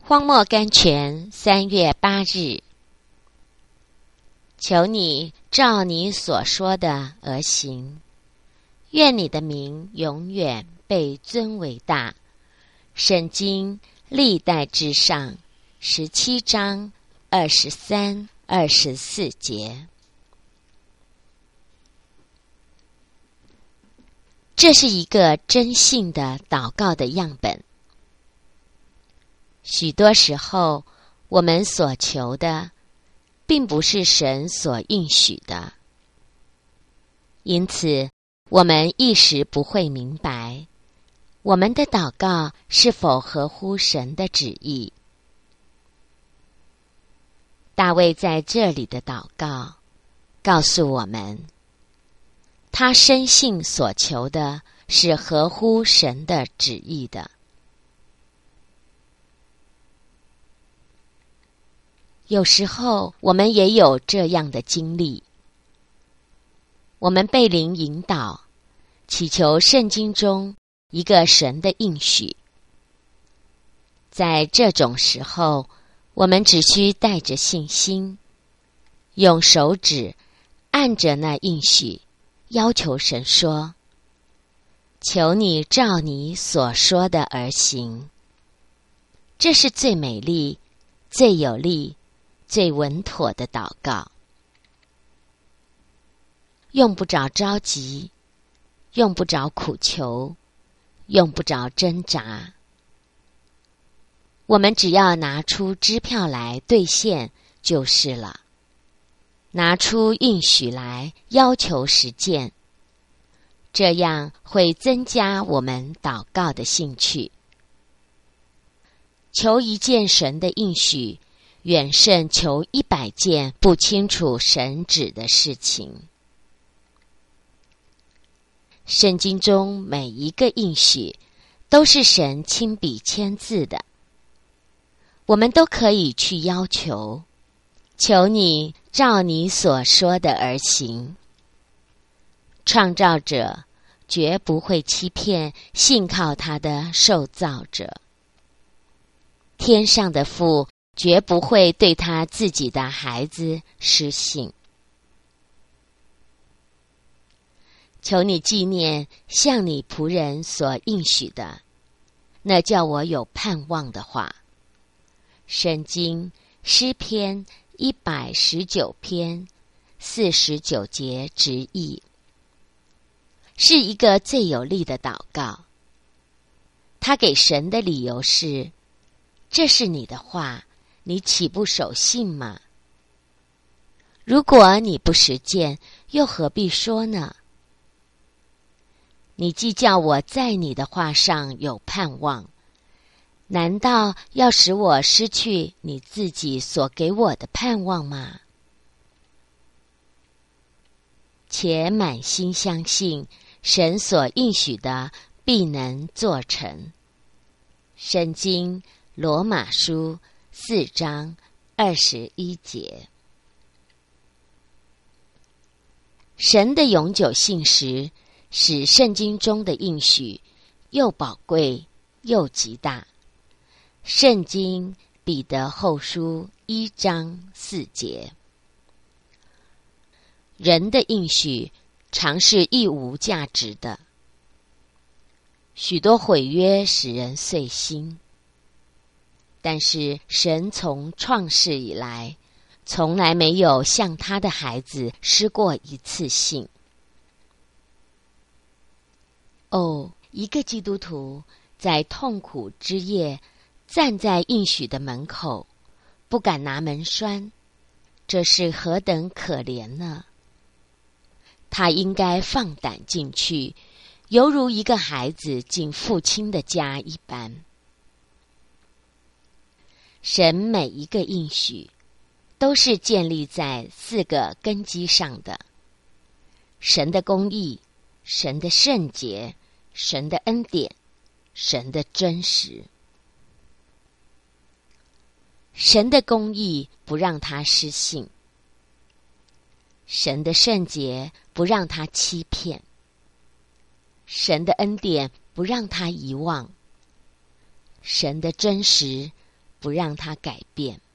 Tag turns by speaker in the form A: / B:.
A: 荒漠甘泉3月8日，求你照你所说的而行，愿你的名永远被尊为大。圣经历代志上17章23、24节。这是一个真信的祷告的样本。许多时候，我们所求的，并不是神所应许的，因此，我们一时不会明白，我们的祷告是否合乎神的旨意。大卫在这里的祷告，告诉我们，他深信所求的是合乎神的旨意的。有时候我们也有这样的经历，我们被灵引导，祈求圣经中一个神的应许。在这种时候，我们只需带着信心，用手指按着那应许，要求神说：求你照你所说的而行。这是最美丽、最有力、最稳妥的祷告，用不着着急，用不着苦求，用不着挣扎。我们只要拿出支票来兑现就是了，拿出应许来要求实践，这样会增加我们祷告的兴趣。求一件神的应许，远胜求100件不清楚神旨的事情。圣经中每一个应许都是神亲笔签字的，我们都可以去要求，求你照你所说的而行。创造者绝不会欺骗信靠他的受造者，天上的父绝不会对他自己的孩子失信。求你纪念向你仆人所应许的，那叫我有盼望的话。圣经诗篇119篇49节直译，是一个最有力的祷告。他给神的理由是：这是你的话，你岂不守信吗？如果你不实践，又何必说呢？你既叫我在你的话上有盼望，难道要使我失去你自己所给我的盼望吗？且满心相信神所应许的必能做成。圣经罗马书4章21节。神的永久信实使圣经中的应许又宝贵又极大。圣经彼得后书1章4节。人的应许常是一无价值的，许多毁约使人碎心。但是神从创世以来，从来没有向他的孩子失过一次信。一个基督徒在痛苦之夜站在应许的门口，不敢拿门栓，这是何等可怜呢？他应该放胆进去，犹如一个孩子进父亲的家一般。神每一个应许都是建立在4个根基上的：神的公义、神的圣洁、神的恩典、神的真实。神的公义不让他失信，神的圣洁不让他欺骗，神的恩典不让他遗忘，神的真实不不让它改变。